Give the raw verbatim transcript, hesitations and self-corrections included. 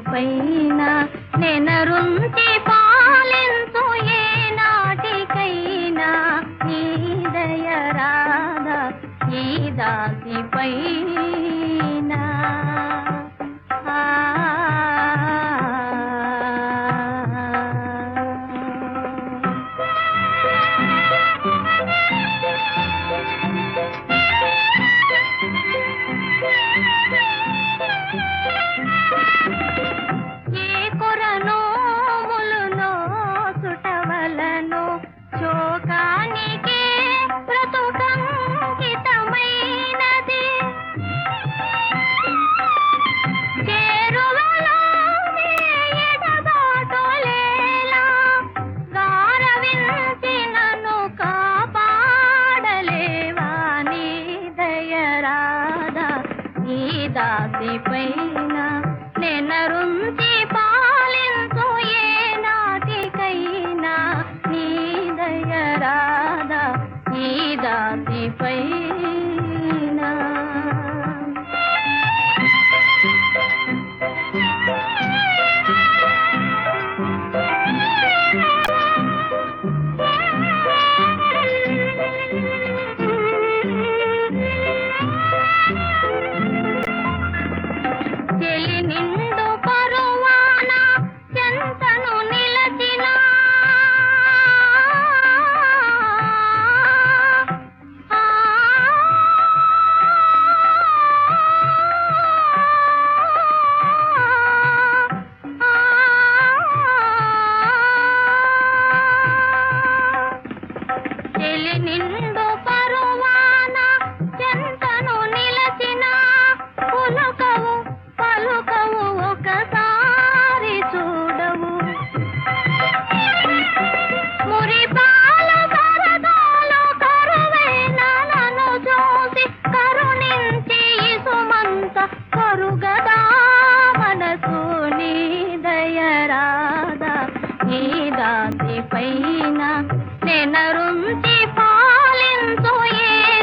పైన నెనరుంచి పాలించు ఏ నాటికైనా ఈ దయ రాధా ఈ దాసి పైన. ఆ శోకానికే బ్రతుకంకితమైనది చేరువలో ఎడబాటులేలా గారవించి నన్ను కాపాడలేవా నీ దయ రాధా ఈ దాసి పైన నెనరుంచి పాలించు ఏ నాటికైనా నీ దయ రాధా ఈ దాసి పైన. చెలి నిండు పరువాన చెంతను నిలచిన చెలి నిండు పరువాన చెంతను నిలచిన పులకవు పలుకవు ఒకసారి చూడవు మురిపాలు కరదాలు కరువైన నన్ను చూసి కరుణించి ఇసుమంత కరుగదా మనసు నీ దయ రాధా ఈ దాసి పైన నెనరుంచి పాలించు ఏ